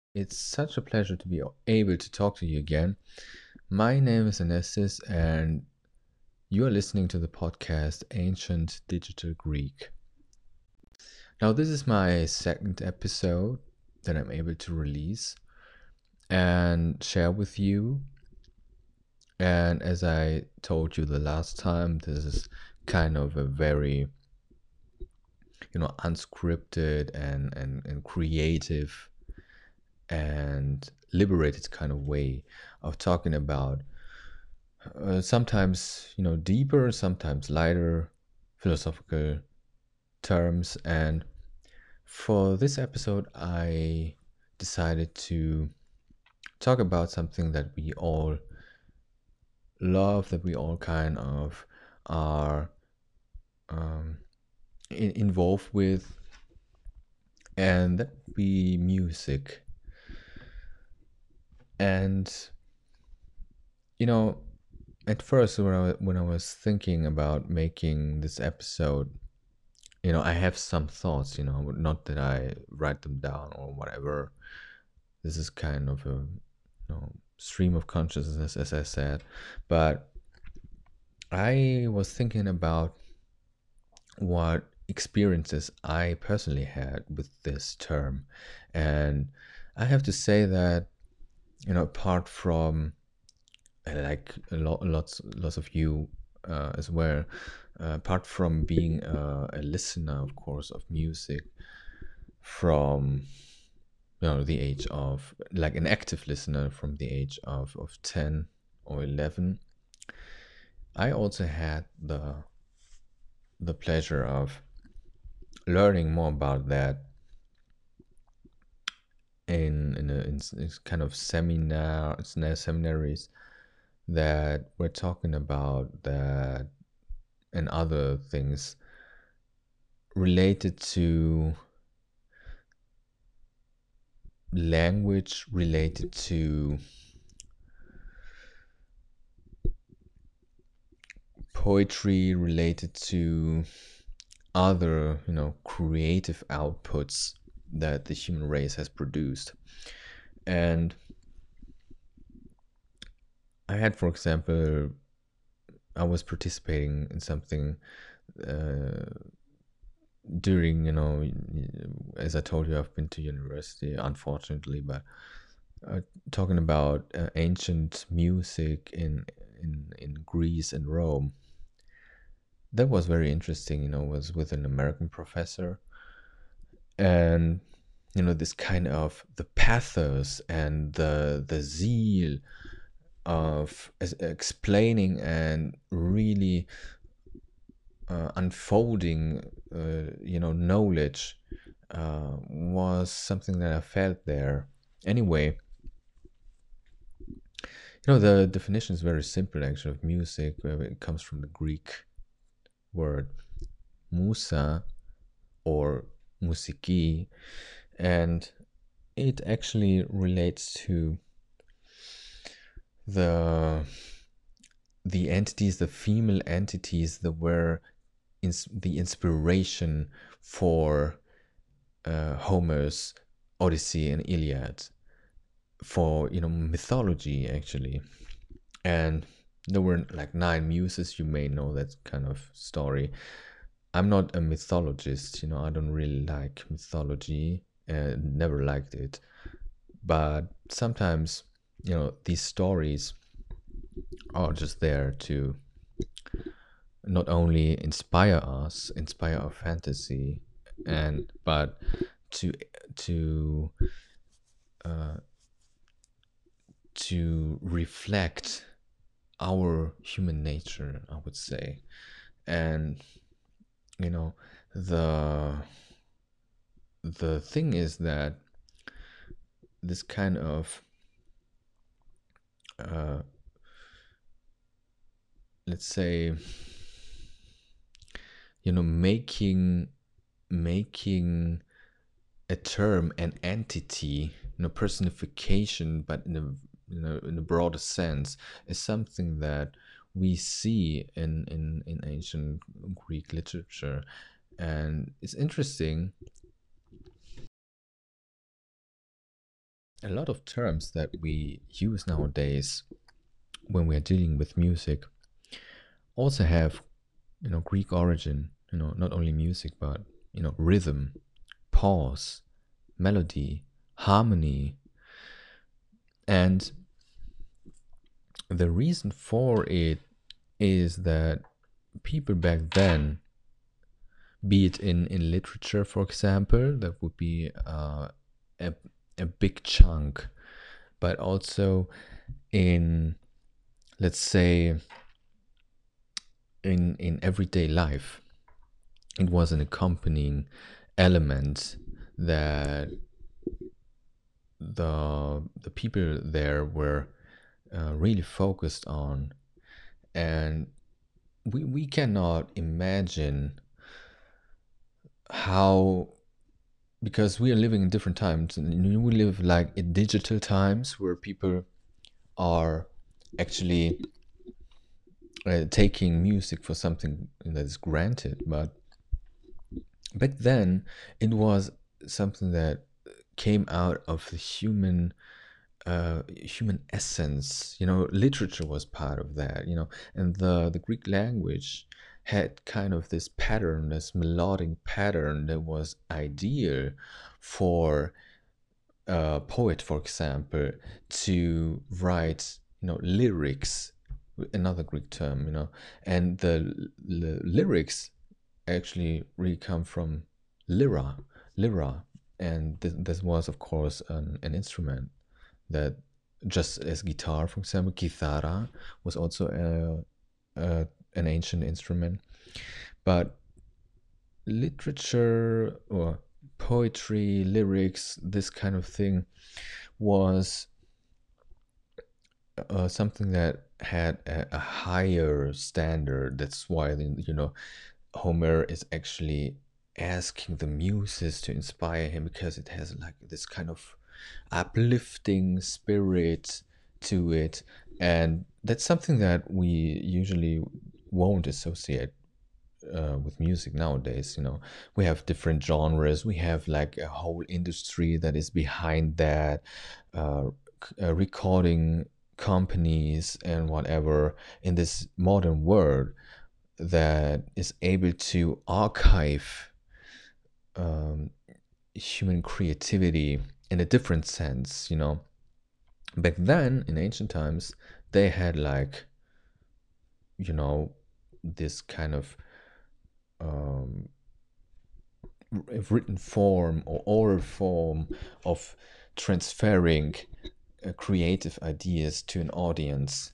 It's such a pleasure to be able to talk to you again. My name is Anestis, and you are listening to the podcast Ancient Digital Greek. Now, this is my second episode that I'm able to release and share with you. And as I told you the last time, this is kind of a very, unscripted and creative and liberated kind of way of talking about sometimes deeper, sometimes lighter philosophical terms. And for this episode, I decided to talk about something that we all love, that we all kind of are involved with, and that would be music. And you know at first, when I was thinking about making this episode, I have some thoughts, not that I write them down or whatever. This is kind of a stream of consciousness, as I said. But I was thinking about what experiences I personally had with this term. And I have to say that, apart from like lots of you as well, apart from being a listener, of course, of music from the age of, like, an active listener from the age of 10 or 11, I also had the pleasure of learning more about that in kind of seminaries that were talking about that and other things related to language, related to poetry, related to other, creative outputs that the human race has produced. And I had, for example, I was participating in something uh, during, as I told you, I've been to university, unfortunately, but talking about ancient music in Greece and Rome. That was very interesting. Was with an American professor, and this kind of the pathos and the zeal of explaining and really unfolding knowledge was something that I felt there. Anyway, the definition is very simple, actually, of music. It comes from the Greek word musa, or musiki, and it actually relates to the entities, the female entities that were the inspiration for Homer's Odyssey and Iliad, for mythology, actually. And there were like nine muses. You may know that kind of story. I'm not a mythologist. I don't really like mythology and never liked it. But sometimes, these stories are just there to not only inspire us, inspire our fantasy, and but to to uh, to reflect our human nature, I would say. And you know the the thing is that this kind of uh, let's say, making a term, an entity, personification, but in a broader sense, is something that we see in ancient Greek literature. And it's interesting a lot of terms that we use nowadays when we are dealing with music also have, Greek origin. Not only music, but rhythm, pause, melody, harmony. And the reason for it is that people back then, be it in literature, for example, that would be a, a big chunk, but also in, let's say, in everyday life, it was an accompanying element that the people there were really focused on. And we cannot imagine how, because we are living in different times, and we live like in digital times where people are actually taking music for something that is granted. But back then it was something that came out of the human essence. Literature was part of that. And the Greek language had kind of this pattern, this melodic pattern that was ideal for a poet, for example, to write, lyrics, another Greek term, and the lyrics actually really come from lyra, and this was, of course, an instrument that, just as guitar, for example, guitarra was also an ancient instrument. But literature or poetry, lyrics, this kind of thing was something that had a higher standard. That's why, Homer is actually asking the muses to inspire him, because it has like this kind of uplifting spirit to it. And that's something that we usually won't associate with music nowadays. We have different genres, we have like a whole industry that is behind that, uh, recording companies and whatever, in this modern world that is able to archive um, human creativity in a different sense. Back then in ancient times, they had like, this kind of um, written form or oral form of transferring creative ideas to an audience.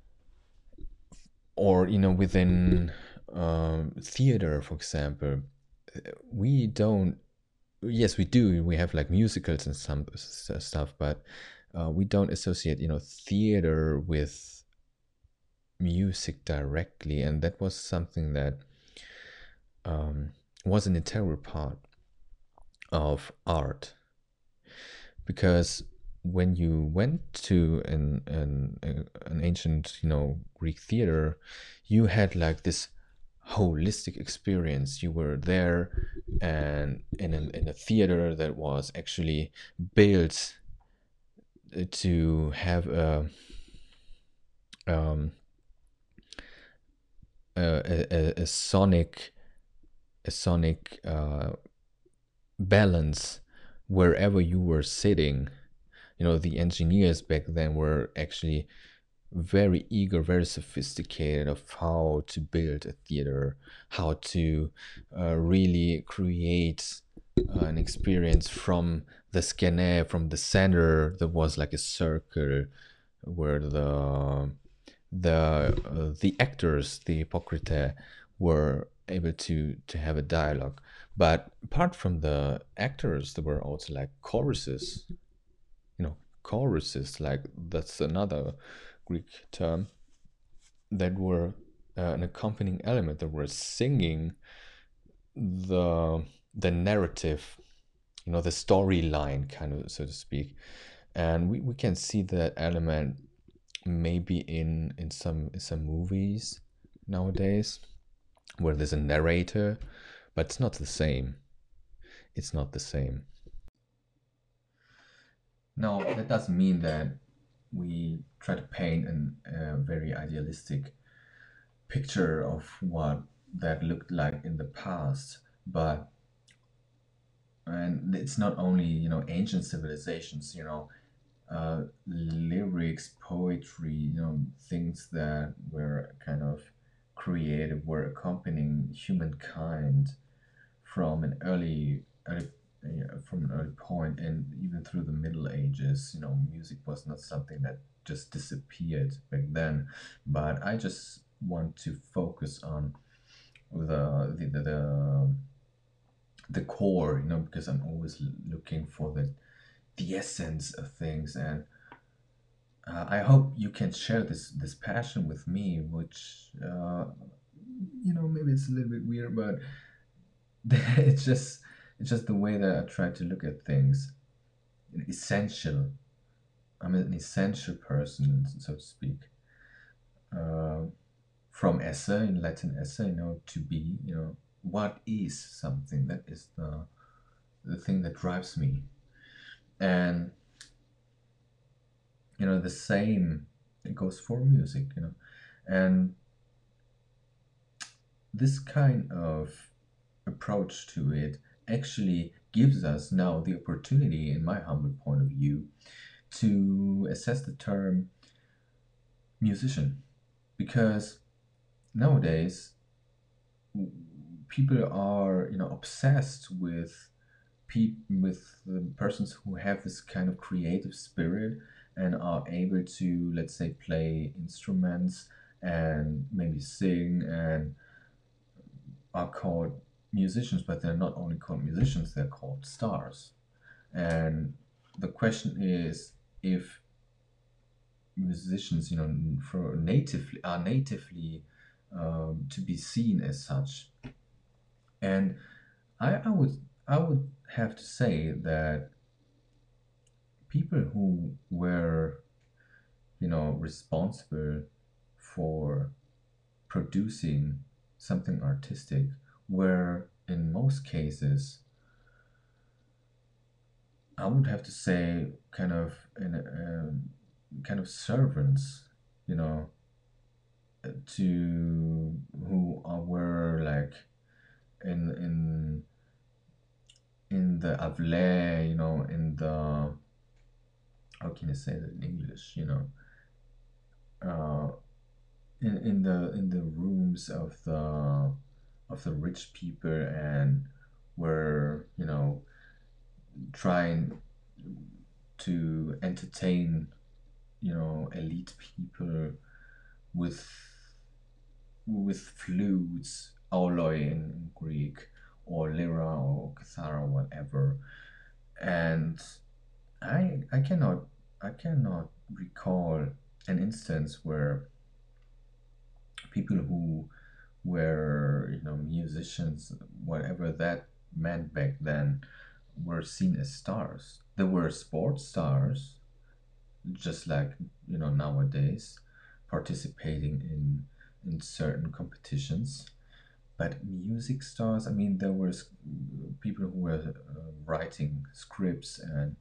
Or within theater, for example, we don't, yes, we do, we have like musicals and some stuff, but we don't associate theater with music directly. And that was something that was an integral part of art, because when you went to an ancient Greek theater, you had like this holistic experience. You were there, and in a theater that was actually built to have um, a sonic balance wherever you were sitting. The engineers back then were actually very eager, very sophisticated of how to build a theater, how to really create an experience from the scene, from the center that was like a circle, where the actors, the Hippocrate, were able to have a dialogue. But apart from the actors, there were also like choruses. Choruses, like, that's another Greek term, that were an accompanying element, that were singing the narrative, the storyline, kind of, so to speak. And we can see that element maybe in some movies nowadays, where there's a narrator, but it's not the same. It's not the same. Now, that doesn't mean that we try to paint a very idealistic picture of what that looked like in the past, but and it's not only ancient civilizations, lyrics, poetry, things that were kind of creative, were accompanying humankind from from an early point, and even through the Middle Ages. Music was not something that just disappeared back then. But I just want to focus on the core, because I'm always looking for the essence of things. And I hope you can share this passion with me, which maybe it's a little bit weird, but it's just the way that I try to look at things. Essential. I'm an essential person, so to speak. Uh, from esse, in Latin esse, to be. What is something? That is the thing that drives me. And the same, it goes for music. And this kind of approach to it actually gives us now the opportunity, in my humble point of view, to assess the term musician. Because nowadays, people are obsessed with the persons who have this kind of creative spirit and are able to, let's say, play instruments and maybe sing, and are called musicians. But they're not only called musicians, they're called stars. And the question is, if musicians, for natively to be seen as such. And I would have to say that people who were, responsible for producing something artistic were, in most cases, I would have to say, kind of servants, you know, to who were like in the avle, in the, how can you say that in English, uh, in the rooms of the rich people, and were trying to entertain elite people with flutes, auloi in Greek, or lyra or kithara, whatever. And I cannot recall an instance where people who were musicians, whatever that meant back then, were seen as stars. There were sports stars, just like nowadays, participating in certain competitions. But music stars, I mean, there were people who were writing scripts, and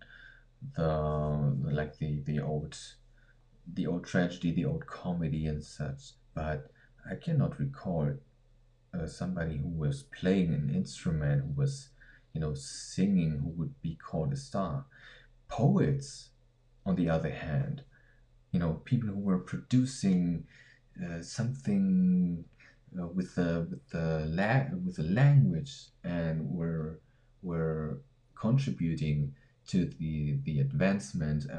the old tragedy, the old comedy, and such. But I cannot recall somebody who was playing an instrument, who was singing, who would be called a star. Poets, on the other hand, people who were producing something with the language, and were contributing to the advancement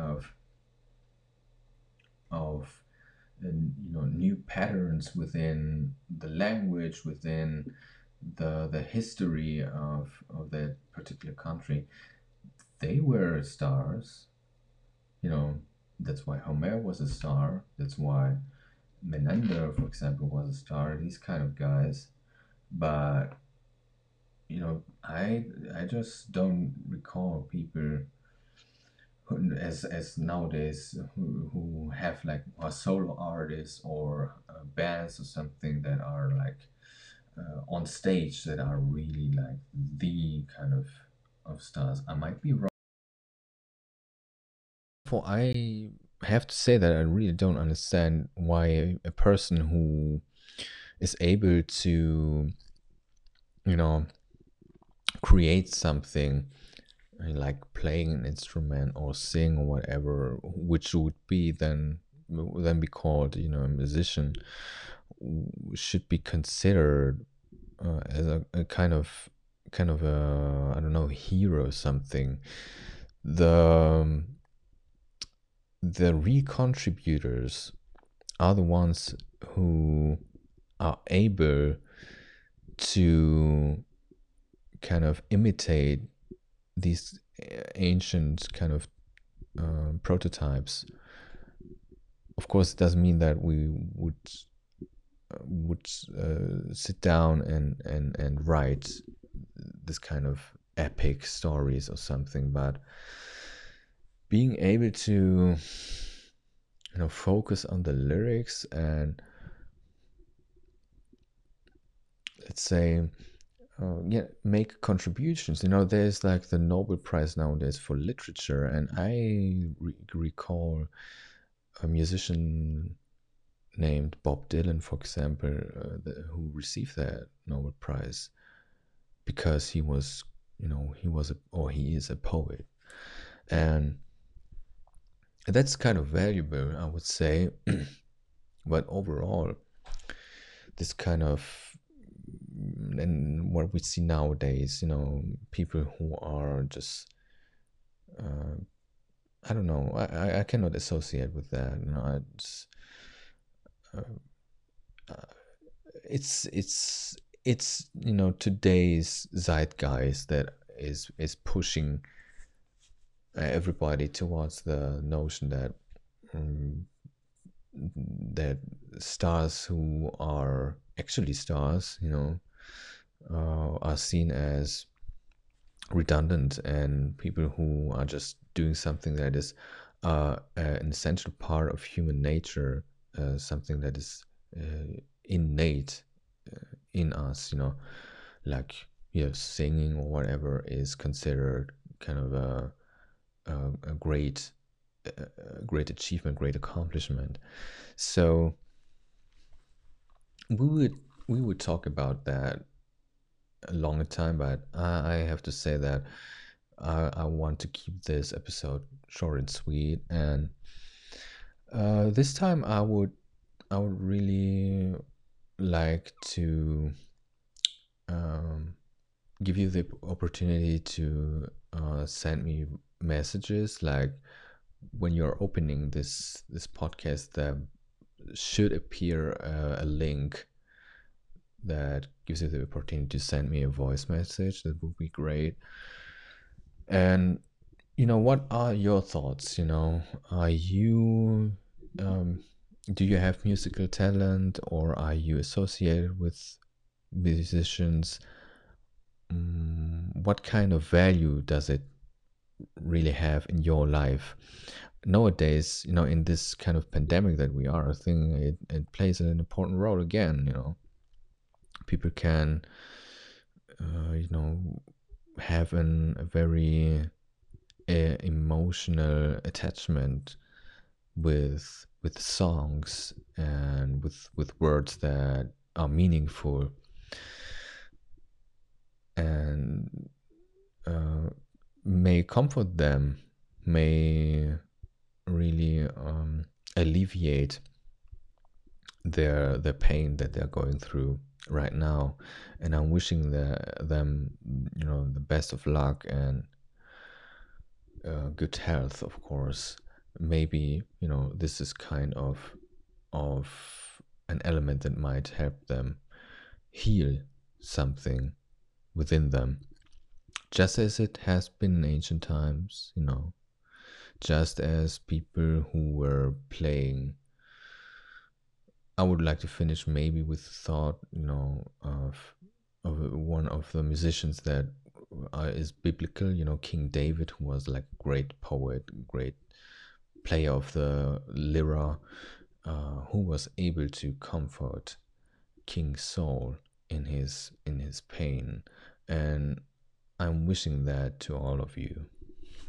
of new patterns within the language, within the history of that particular country. They were stars. you know that's why Homer was a star. That's why Menander, for example, was a star. These kind of guys. But I just don't recall people who, as nowadays, who have like a solo artists, or bands or something, that are like on stage, that are really like the kind of stars. I might be wrong. for I have to say that I really don't understand why a person who is able to, you know, create something like playing an instrument or sing or whatever, which would be then be called, a musician, should be considered as a kind of a, I don't know, hero or something. The the recontributors are the ones who are able to kind of imitate these ancient kind of prototypes. Of course, it doesn't mean that we would sit down and write this kind of epic stories or something, but being able to focus on the lyrics and, let's say, make contributions. There's like the Nobel Prize nowadays for literature, and I recall a musician named Bob Dylan, for example, who received that Nobel Prize because he is a poet, and that's kind of valuable, I would say. But overall, this kind of, and what we see nowadays, people who are just, I don't know, I cannot associate with that. It's today's zeitgeist that is pushing everybody towards the notion that um, that stars who are actually stars, are seen as redundant, and people who are just doing something that is an essential part of human nature, something that is innate in us, like singing or whatever is considered kind of a great achievement, great accomplishment. So we would talk about that a longer time, but I have to say that I want to keep this episode short and sweet, and this time I would really like to give you the opportunity to send me messages, like when you're opening this podcast, there should appear a link that gives you the opportunity to send me a voice message. That would be great. And what are your thoughts? Are you um, do you have musical talent, or are you associated with musicians? What kind of value does it really have in your life nowadays? In this kind of pandemic that we are, I think it plays an important role again. People can have a very emotional attachment with songs and with words that are meaningful, and may comfort them, may really alleviate their pain that they're going through right now. And I'm wishing them the best of luck and good health, of course. Maybe this is kind of an element that might help them heal something within them, just as it has been in ancient times. Just as people who were playing. I would like to finish maybe with the thought, of one of the musicians that is biblical. King David, who was like a great poet, great player of the lyra, who was able to comfort King Saul in his pain, and I'm wishing that to all of you.